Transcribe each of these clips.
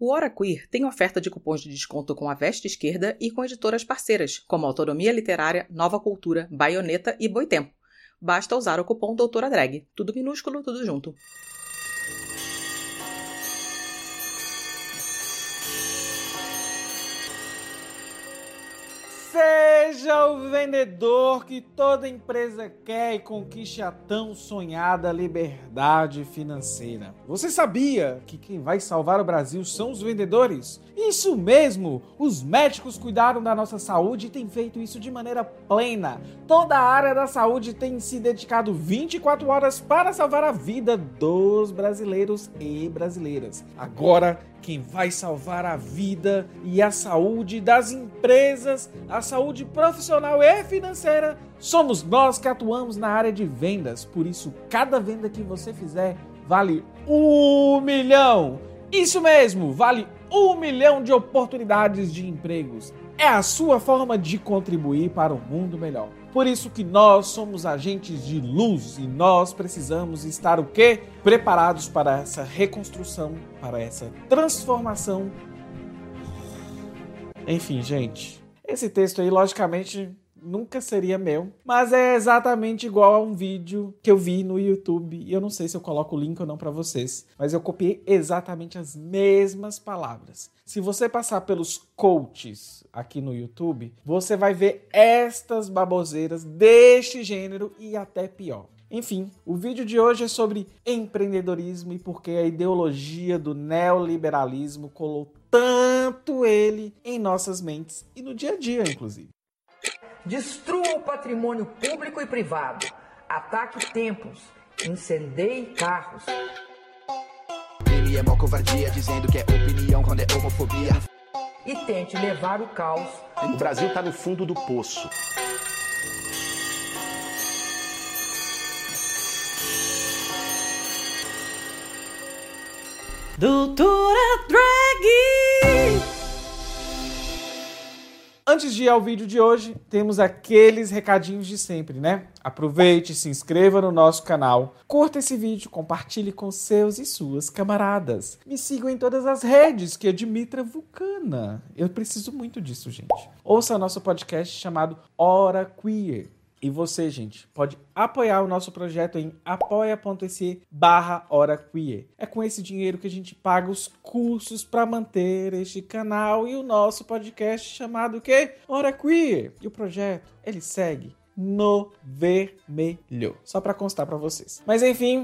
O Hora Queer tem oferta de cupons de desconto com a Veste Esquerda e com editoras parceiras, como Autonomia Literária, Nova Cultura, Baioneta e Boitempo. Basta usar o cupom Doutora Drag. Tudo minúsculo, tudo junto. Seja o vendedor que toda empresa quer e conquiste a tão sonhada liberdade financeira. Você sabia que quem vai salvar o Brasil são os vendedores? Isso mesmo! Os médicos cuidaram da nossa saúde e têm feito isso de maneira plena. Toda a área da saúde tem se dedicado 24 horas para salvar a vida dos brasileiros e brasileiras. Agora, quem vai salvar a vida e a saúde das empresas, a saúde profissional e financeira, somos nós que atuamos na área de vendas. Por isso, cada venda que você fizer vale 1 milhão. Isso mesmo, vale 1 milhão de oportunidades de empregos. É a sua forma de contribuir para um mundo melhor. Por isso que nós somos agentes de luz e nós precisamos estar o quê? Preparados para essa reconstrução, para essa transformação. Enfim, gente, esse texto aí, logicamente, nunca seria meu, mas é exatamente igual a um vídeo que eu vi no YouTube, e eu não sei se eu coloco o link ou não para vocês, mas eu copiei exatamente as mesmas palavras. Se você passar pelos coaches aqui no YouTube, você vai ver estas baboseiras deste gênero e até pior. Enfim, o vídeo de hoje é sobre empreendedorismo e por que a ideologia do neoliberalismo colou tanto ele em nossas mentes e no dia a dia, inclusive. Destrua o patrimônio público e privado. Ataque templos. Incendeie carros. Ele é mó covardia, dizendo que é opinião quando é homofobia. E tente levar o caos. O Brasil tá no fundo do poço. Doutora Drag! Antes de ir ao vídeo de hoje, temos aqueles recadinhos de sempre, né? Aproveite, se inscreva no nosso canal, curta esse vídeo, compartilhe com seus e suas camaradas. Me sigam em todas as redes, que é Dimitra Vulcana. Eu preciso muito disso, gente. Ouça nosso podcast chamado Hora Queer. E você, gente, pode apoiar o nosso projeto em apoia.se/HoraQueer. É com esse dinheiro que a gente paga os cursos para manter este canal e o nosso podcast chamado o quê? Hora Queer. E o projeto, ele segue no vermelho. Só para constar para vocês. Mas enfim,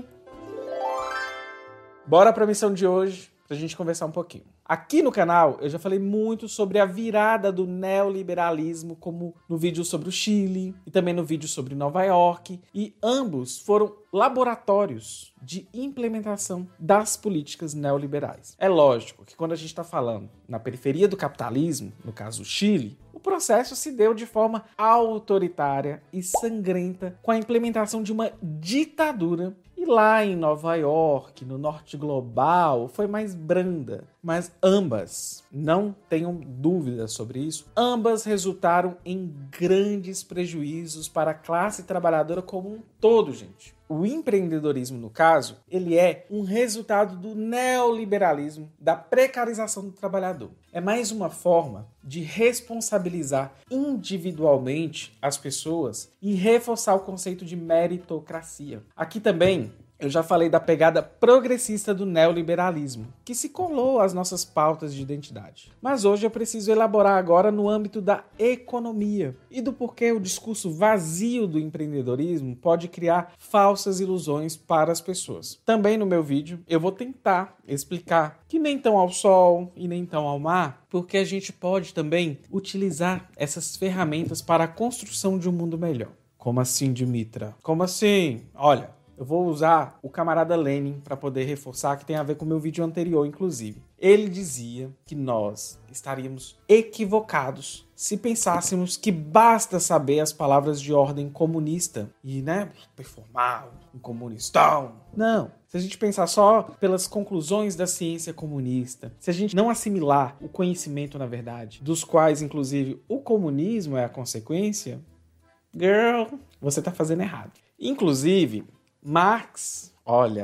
bora para a missão de hoje, pra gente conversar um pouquinho. Aqui no canal eu já falei muito sobre a virada do neoliberalismo, como no vídeo sobre o Chile e também no vídeo sobre Nova York, e ambos foram laboratórios de implementação das políticas neoliberais. É lógico que quando a gente está falando na periferia do capitalismo, no caso o Chile, o processo se deu de forma autoritária e sangrenta com a implementação de uma ditadura. E lá em Nova York, no norte global, foi mais branda. Mas ambas, não tenham dúvidas sobre isso, ambas resultaram em grandes prejuízos para a classe trabalhadora como um todo, gente. O empreendedorismo, no caso, ele é um resultado do neoliberalismo, da precarização do trabalhador. É mais uma forma de responsabilizar individualmente as pessoas e reforçar o conceito de meritocracia. Aqui também eu já falei da pegada progressista do neoliberalismo, que se colou às nossas pautas de identidade. Mas hoje eu preciso elaborar agora no âmbito da economia e do porquê o discurso vazio do empreendedorismo pode criar falsas ilusões para as pessoas. Também no meu vídeo eu vou tentar explicar que nem tão ao sol e nem tão ao mar, porque a gente pode também utilizar essas ferramentas para a construção de um mundo melhor. Como assim, Dimitra? Como assim? Olha, eu vou usar o camarada Lenin para poder reforçar, que tem a ver com o meu vídeo anterior, inclusive. Ele dizia que nós estaríamos equivocados se pensássemos que basta saber as palavras de ordem comunista e, performar um comunistão. Não. Se a gente pensar só pelas conclusões da ciência comunista, se a gente não assimilar o conhecimento, na verdade, dos quais, inclusive, o comunismo é a consequência, girl, você tá fazendo errado. Inclusive, Marx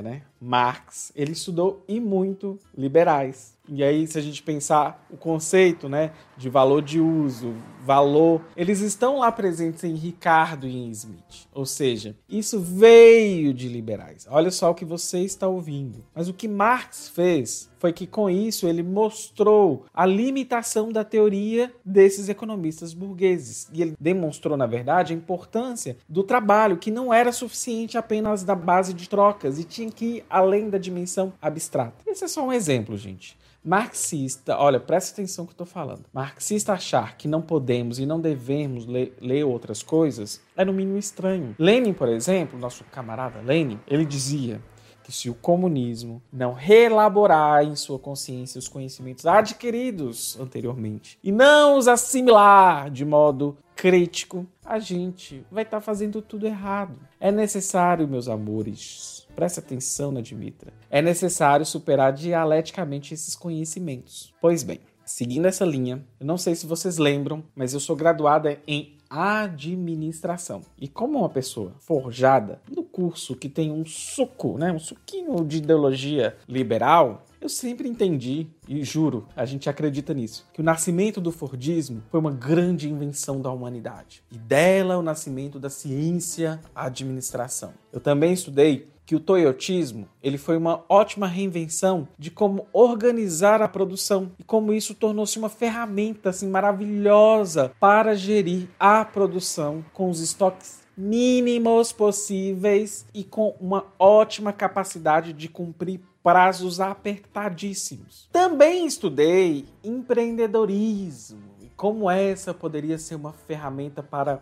Marx, ele estudou e muito liberais. E aí, se a gente pensar o conceito, né, de valor de uso, valor, eles estão lá presentes em Ricardo e em Smith. Ou seja, isso veio de liberais. Olha só o que você está ouvindo. Mas o que Marx fez foi que, com isso, ele mostrou a limitação da teoria desses economistas burgueses. E ele demonstrou, na verdade, a importância do trabalho, que não era suficiente apenas da base de trocas e tinha que ir além da dimensão abstrata. Esse é só um exemplo, gente. Marxista, olha, presta atenção no que eu estou falando. Marxista achar que não podemos e não devemos ler outras coisas é no mínimo estranho. Lenin, por exemplo, nosso camarada Lenin, ele dizia que se o comunismo não reelaborar em sua consciência os conhecimentos adquiridos anteriormente e não os assimilar de modo crítico, a gente vai estar fazendo tudo errado. É necessário, meus amores, presta atenção na Dimitra, é necessário superar dialeticamente esses conhecimentos. Pois bem, seguindo essa linha, eu não sei se vocês lembram, mas eu sou graduada em administração. E como uma pessoa forjada no curso que tem um suco, né, um suquinho de ideologia liberal, eu sempre entendi, e juro, a gente acredita nisso, que o nascimento do Fordismo foi uma grande invenção da humanidade. E dela o nascimento da ciência administração. Eu também estudei que o toyotismo ele foi uma ótima reinvenção de como organizar a produção e como isso tornou-se uma ferramenta assim, maravilhosa para gerir a produção com os estoques mínimos possíveis e com uma ótima capacidade de cumprir prazos apertadíssimos. Também estudei empreendedorismo e como essa poderia ser uma ferramenta para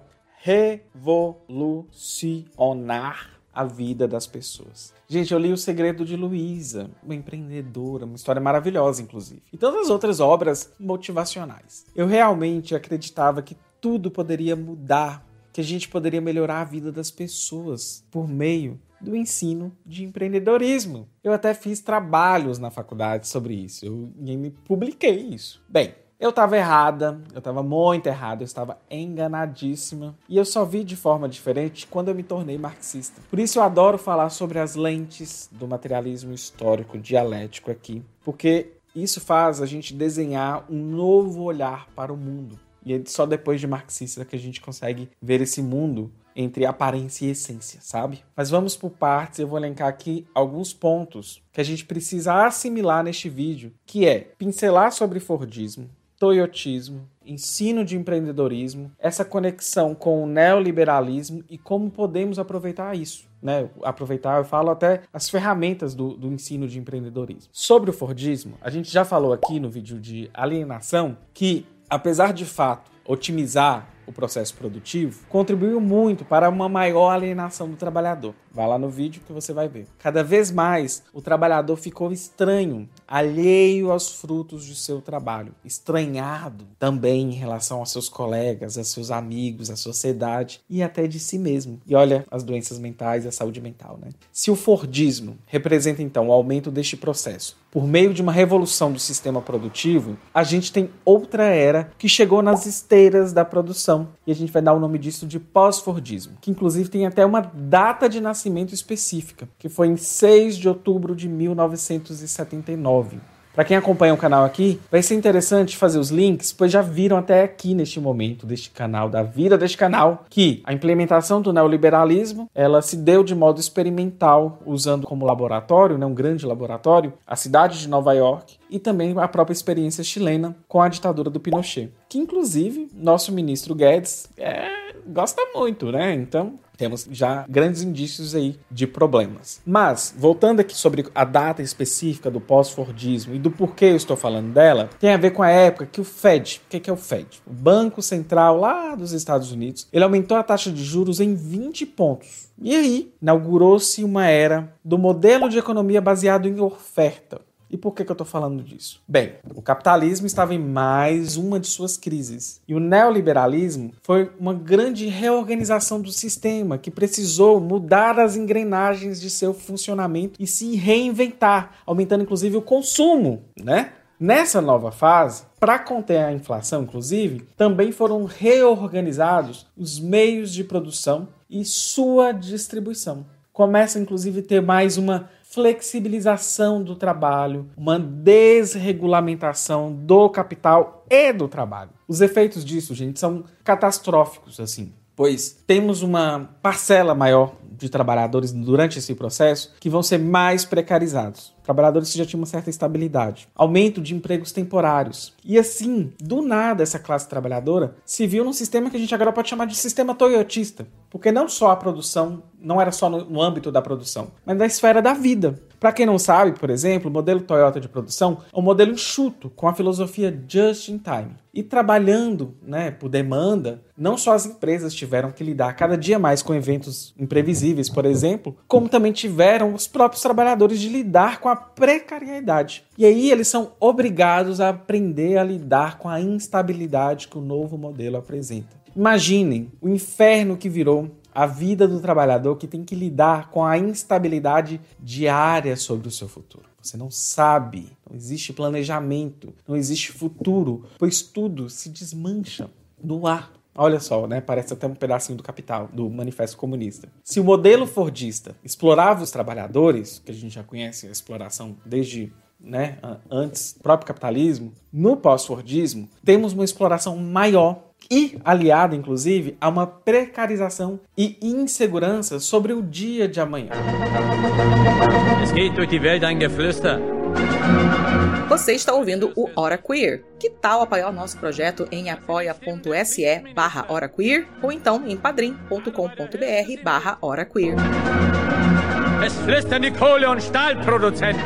revolucionar a vida das pessoas. Gente, eu li O Segredo de Luísa, uma empreendedora, uma história maravilhosa, inclusive. E tantas outras obras motivacionais. Eu realmente acreditava que tudo poderia mudar, que a gente poderia melhorar a vida das pessoas por meio do ensino de empreendedorismo. Eu até fiz trabalhos na faculdade sobre isso. Eu publiquei isso. Bem, eu estava errada, eu estava muito errada, eu estava enganadíssima. E eu só vi de forma diferente quando eu me tornei marxista. Por isso eu adoro falar sobre as lentes do materialismo histórico dialético aqui. Porque isso faz a gente desenhar um novo olhar para o mundo. E é só depois de marxista que a gente consegue ver esse mundo entre aparência e essência, sabe? Mas vamos por partes, eu vou elencar aqui alguns pontos que a gente precisa assimilar neste vídeo, que é pincelar sobre Fordismo, toyotismo, ensino de empreendedorismo, essa conexão com o neoliberalismo e como podemos aproveitar isso. Né? Aproveitar, eu falo até as ferramentas do ensino de empreendedorismo. Sobre o Fordismo, a gente já falou aqui no vídeo de alienação que, apesar de fato otimizar o processo produtivo, contribuiu muito para uma maior alienação do trabalhador. Vai lá no vídeo que você vai ver. Cada vez mais, o trabalhador ficou estranho, alheio aos frutos de seu trabalho, estranhado também em relação aos seus colegas, aos seus amigos, à sociedade e até de si mesmo. E olha as doenças mentais e a saúde mental, né? Se o Fordismo representa, então, o aumento deste processo por meio de uma revolução do sistema produtivo, a gente tem outra era que chegou nas esteiras da produção. E a gente vai dar o nome disso de pós-Fordismo, que inclusive tem até uma data de nascimento específica, que foi em 6 de outubro de 1979. Para quem acompanha o canal aqui, vai ser interessante fazer os links, pois já viram até aqui neste momento deste canal, da vida deste canal, que a implementação do neoliberalismo, ela se deu de modo experimental, usando como laboratório, né, um grande laboratório, a cidade de Nova York e também a própria experiência chilena com a ditadura do Pinochet, que inclusive nosso ministro Guedes gosta muito, né? Então temos já grandes indícios aí de problemas. Mas, voltando aqui sobre a data específica do pós-Fordismo e do porquê eu estou falando dela, tem a ver com a época que o Fed, o que é o Fed? O Banco Central lá dos Estados Unidos, ele aumentou a taxa de juros em 20 pontos. E aí, inaugurou-se uma era do modelo de economia baseado em oferta. E por que eu estou falando disso? Bem, o capitalismo estava em mais uma de suas crises. E o neoliberalismo foi uma grande reorganização do sistema que precisou mudar as engrenagens de seu funcionamento e se reinventar, aumentando inclusive o consumo, né? Nessa nova fase, para conter a inflação, inclusive, também foram reorganizados os meios de produção e sua distribuição. Começa, inclusive, a ter mais uma flexibilização do trabalho, uma desregulamentação do capital e do trabalho. Os efeitos disso, gente, são catastróficos, assim, pois temos uma parcela maior de trabalhadores durante esse processo que vão ser mais precarizados. Trabalhadores que já tinham uma certa estabilidade. Aumento de empregos temporários. E assim, do nada, essa classe trabalhadora se viu num sistema que a gente agora pode chamar de sistema toyotista. Porque não só a produção, não era só no âmbito da produção, mas da esfera da vida. Para quem não sabe, por exemplo, o modelo Toyota de produção é um modelo enxuto, com a filosofia just in time. E trabalhando, por demanda, não só as empresas tiveram que lidar cada dia mais com eventos imprevisíveis, por exemplo, como também tiveram os próprios trabalhadores de lidar com a precariedade. E aí eles são obrigados a aprender a lidar com a instabilidade que o novo modelo apresenta. Imaginem o inferno que virou a vida do trabalhador que tem que lidar com a instabilidade diária sobre o seu futuro. Você não sabe, não existe planejamento, não existe futuro, pois tudo se desmancha no ar. Olha só, parece até um pedacinho do Capital, do Manifesto Comunista. Se o modelo fordista explorava os trabalhadores, que a gente já conhece a exploração desde antes do próprio capitalismo, no pós-fordismo temos uma exploração maior e aliada, inclusive, a uma precarização e insegurança sobre o dia de amanhã. Es geht durch die Welt ein Geflüster. Você está ouvindo o Hora Queer. Que tal apoiar o nosso projeto em apoia.se/Hora Queer ou então em padrim.com.br/Hora Queer. Es flüstern die Kohle- und Stahlproduzenten.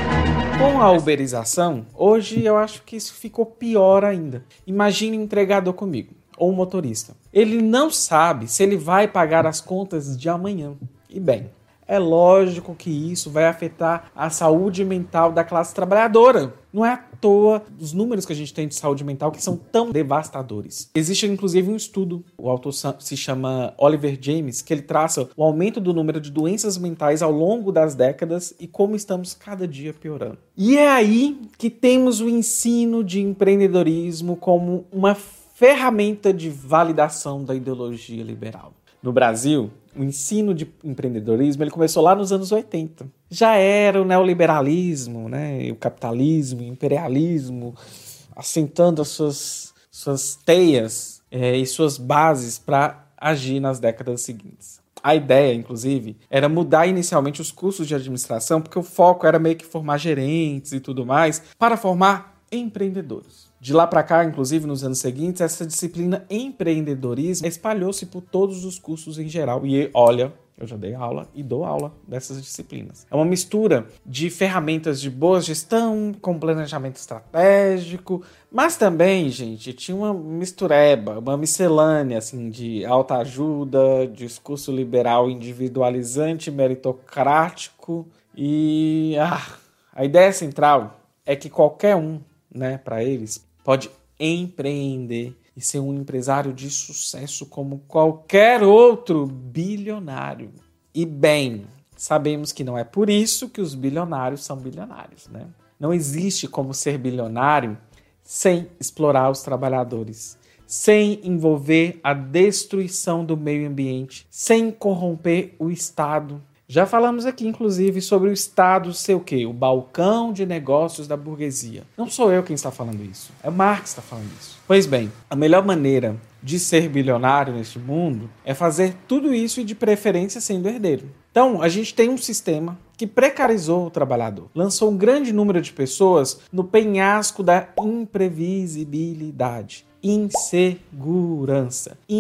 Com a uberização, hoje eu acho que isso ficou pior ainda. Imagine um entregador comigo, ou um motorista. Ele não sabe se ele vai pagar as contas de amanhã. E bem, é lógico que isso vai afetar a saúde mental da classe trabalhadora. Não é à toa os números que a gente tem de saúde mental que são tão devastadores. Existe inclusive um estudo, o autor se chama Oliver James, que ele traça o aumento do número de doenças mentais ao longo das décadas e como estamos cada dia piorando. E é aí que temos o ensino de empreendedorismo como uma ferramenta de validação da ideologia liberal. No Brasil, o ensino de empreendedorismo ele começou lá nos anos 80. Já era o neoliberalismo, o capitalismo, o imperialismo, assentando as suas teias e suas bases para agir nas décadas seguintes. A ideia, inclusive, era mudar inicialmente os cursos de administração, porque o foco era meio que formar gerentes e tudo mais, para formar empreendedores. De lá para cá, inclusive nos anos seguintes, essa disciplina empreendedorismo espalhou-se por todos os cursos em geral. E olha, eu já dei aula e dou aula dessas disciplinas. É uma mistura de ferramentas de boa gestão com planejamento estratégico, mas também, gente, tinha uma mistureba, uma miscelânea assim, de autoajuda, discurso liberal individualizante, meritocrático. E a ideia central é que qualquer um, para eles, pode empreender e ser um empresário de sucesso como qualquer outro bilionário. E bem, sabemos que não é por isso que os bilionários são bilionários, Não existe como ser bilionário sem explorar os trabalhadores, sem envolver a destruição do meio ambiente, sem corromper o Estado. Já falamos aqui, inclusive, sobre o Estado ser o quê? O balcão de negócios da burguesia. Não sou eu quem está falando isso. É Marx que está falando isso. Pois bem, a melhor maneira de ser bilionário neste mundo é fazer tudo isso e, de preferência, sendo herdeiro. Então, a gente tem um sistema que precarizou o trabalhador. Lançou um grande número de pessoas no penhasco da imprevisibilidade. Insegurança,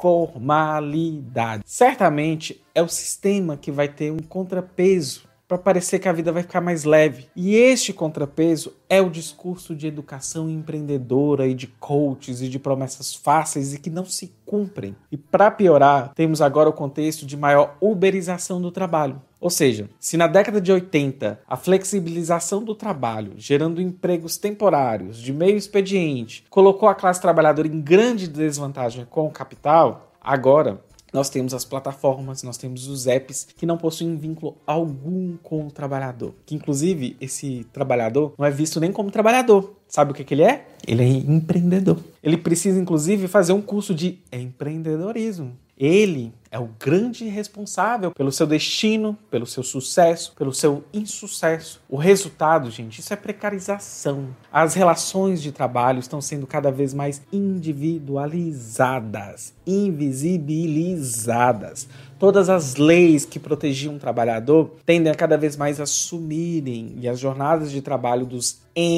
informalidade. Certamente é o sistema que vai ter um contrapeso para parecer que a vida vai ficar mais leve. E este contrapeso é o discurso de educação empreendedora e de coaches e de promessas fáceis e que não se cumprem. E para piorar, temos agora o contexto de maior uberização do trabalho. Ou seja, se na década de 80 a flexibilização do trabalho, gerando empregos temporários, de meio expediente, colocou a classe trabalhadora em grande desvantagem com o capital, agora nós temos as plataformas, nós temos os apps que não possuem vínculo algum com o trabalhador. Que inclusive esse trabalhador não é visto nem como trabalhador. Sabe o que ele é? Ele é empreendedor. Ele precisa inclusive fazer um curso de empreendedorismo. Ele é o grande responsável pelo seu destino, pelo seu sucesso, pelo seu insucesso. O resultado, gente, isso é precarização. As relações de trabalho estão sendo cada vez mais individualizadas, invisibilizadas. Todas as leis que protegiam o trabalhador tendem a cada vez mais a sumirem e as jornadas de trabalho dos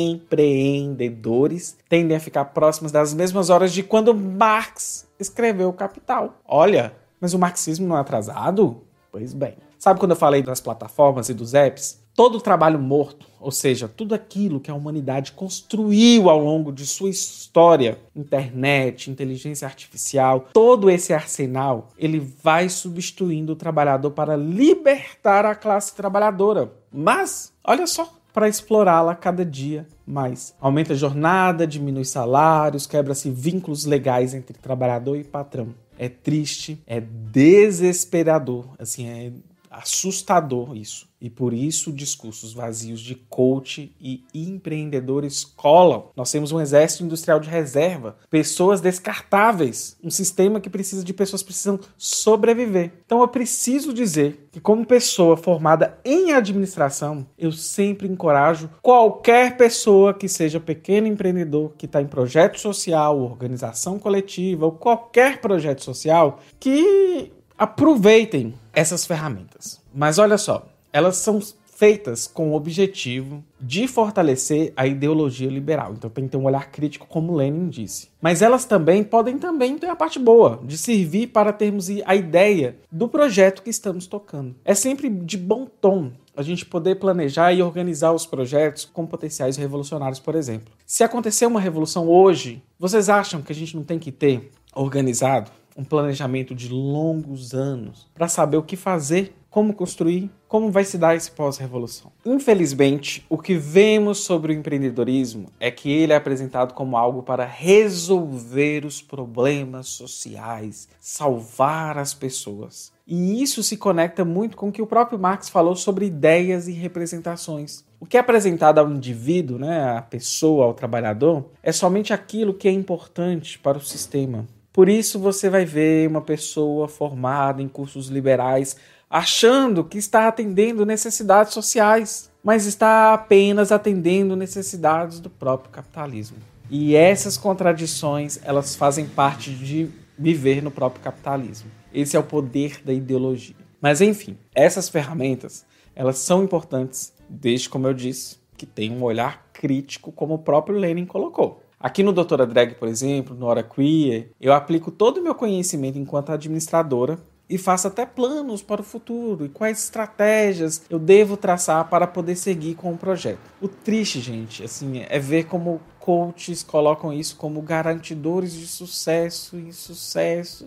empreendedores tendem a ficar próximas das mesmas horas de quando Marx escreveu o Capital. Olha, mas o marxismo não é atrasado? Pois bem. Sabe quando eu falei das plataformas e dos apps? Todo o trabalho morto, ou seja, tudo aquilo que a humanidade construiu ao longo de sua história, internet, inteligência artificial, todo esse arsenal, ele vai substituindo o trabalhador para libertar a classe trabalhadora. Mas, olha só, para explorá-la cada dia mais. Aumenta a jornada, diminui salários, quebra-se vínculos legais entre trabalhador e patrão. É triste, é desesperador, assim, é assustador isso. E por isso discursos vazios de coach e empreendedores colam. Nós temos um exército industrial de reserva, pessoas descartáveis, um sistema que precisa de pessoas que precisam sobreviver. Então eu preciso dizer que como pessoa formada em administração, eu sempre encorajo qualquer pessoa que seja pequeno empreendedor, que está em projeto social, organização coletiva ou qualquer projeto social, que aproveitem essas ferramentas. Mas olha só, elas são feitas com o objetivo de fortalecer a ideologia liberal. Então tem que ter um olhar crítico, como Lenin disse. Mas elas podem ter a parte boa, de servir para termos a ideia do projeto que estamos tocando. É sempre de bom tom a gente poder planejar e organizar os projetos com potenciais revolucionários, por exemplo. Se acontecer uma revolução hoje, vocês acham que a gente não tem que ter organizado um planejamento de longos anos para saber o que fazer, como construir, como vai se dar esse pós-revolução? Infelizmente, o que vemos sobre o empreendedorismo é que ele é apresentado como algo para resolver os problemas sociais, salvar as pessoas. E isso se conecta muito com o que o próprio Marx falou sobre ideias e representações. O que é apresentado ao indivíduo, à pessoa, ao trabalhador, é somente aquilo que é importante para o sistema. Por isso você vai ver uma pessoa formada em cursos liberais achando que está atendendo necessidades sociais, mas está apenas atendendo necessidades do próprio capitalismo. E essas contradições, elas fazem parte de viver no próprio capitalismo. Esse é o poder da ideologia. Mas enfim, essas ferramentas, elas são importantes, desde, como eu disse, que tenham um olhar crítico, como o próprio Lenin colocou. Aqui no Doutora Drag, por exemplo, no Hora Queer, eu aplico todo o meu conhecimento enquanto administradora e faço até planos para o futuro e quais estratégias eu devo traçar para poder seguir com o projeto. O triste, gente, assim, é ver como coaches colocam isso como garantidores de sucesso e sucesso.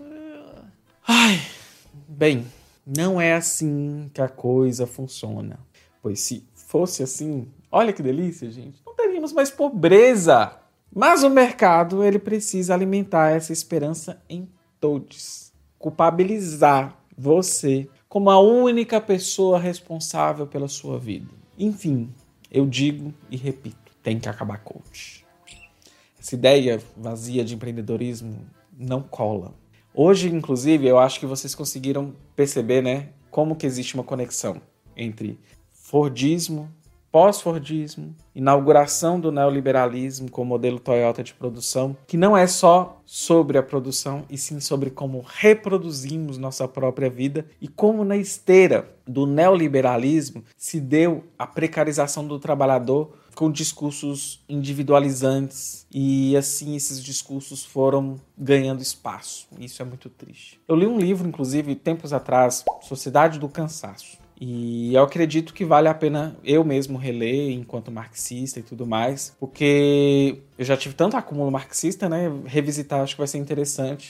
Ai, bem, não é assim que a coisa funciona. Pois se fosse assim, olha que delícia, gente, não teríamos mais pobreza. Mas o mercado, ele precisa alimentar essa esperança em todos. Culpabilizar você como a única pessoa responsável pela sua vida. Enfim, eu digo e repito, tem que acabar coach. Essa ideia vazia de empreendedorismo não cola. Hoje, inclusive, eu acho que vocês conseguiram perceber, como que existe uma conexão entre Fordismo, pós-Fordismo, inauguração do neoliberalismo com o modelo Toyota de produção, que não é só sobre a produção, e sim sobre como reproduzimos nossa própria vida e como na esteira do neoliberalismo se deu a precarização do trabalhador com discursos individualizantes e assim esses discursos foram ganhando espaço. Isso é muito triste. Eu li um livro, inclusive, tempos atrás, Sociedade do Cansaço. E eu acredito que vale a pena eu mesmo reler enquanto marxista e tudo mais, porque eu já tive tanto acúmulo marxista, revisitar acho que vai ser interessante.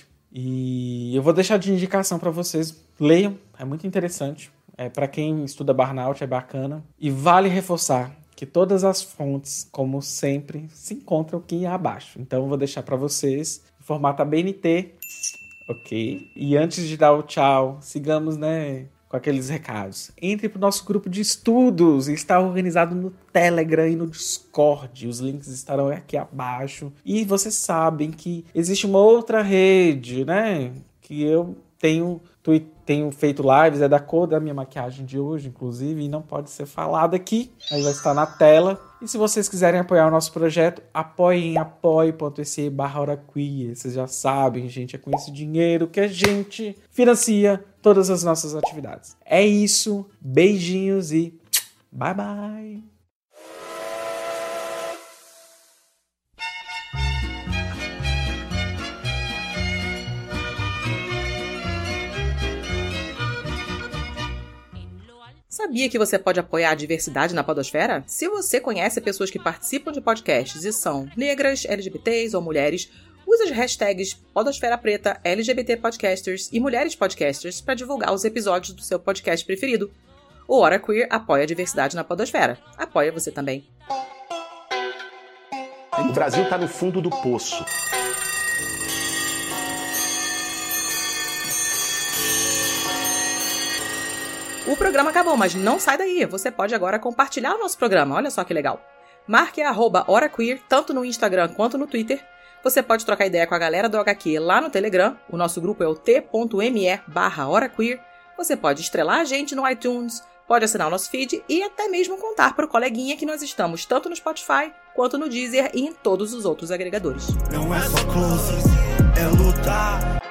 E eu vou deixar de indicação para vocês, leiam, é muito interessante. Para quem estuda burnout é bacana. E vale reforçar que todas as fontes, como sempre, se encontram aqui abaixo. Então eu vou deixar para vocês em formato ABNT, ok? E antes de dar o tchau, sigamos, com aqueles recados. Entre para o nosso grupo de estudos. Está organizado no Telegram e no Discord. Os links estarão aqui abaixo. E vocês sabem que existe uma outra rede, que eu tenho feito lives, é da cor da minha maquiagem de hoje, inclusive, e não pode ser falado aqui, aí vai estar na tela. E se vocês quiserem apoiar o nosso projeto, apoiem em apoie.se/horaqueer. Vocês já sabem, gente, é com esse dinheiro que a gente financia todas as nossas atividades. É isso, beijinhos e bye bye! Sabia que você pode apoiar a diversidade na podosfera? Se você conhece pessoas que participam de podcasts e são negras, LGBTs ou mulheres, use as hashtags Podosfera Preta, LGBT Podcasters e Mulheres Podcasters para divulgar os episódios do seu podcast preferido. O Hora Queer apoia a diversidade na podosfera. Apoia você também. O Brasil está no fundo do poço. O programa acabou, mas não sai daí. Você pode agora compartilhar o nosso programa. Olha só que legal. Marque a @HoraQueer, tanto no Instagram quanto no Twitter. Você pode trocar ideia com a galera do HQ lá no Telegram. O nosso grupo é o t.me/HoraQueer. Você pode estrelar a gente no iTunes, pode assinar o nosso feed e até mesmo contar para o coleguinha que nós estamos tanto no Spotify quanto no Deezer e em todos os outros agregadores. Não é só close, é lutar.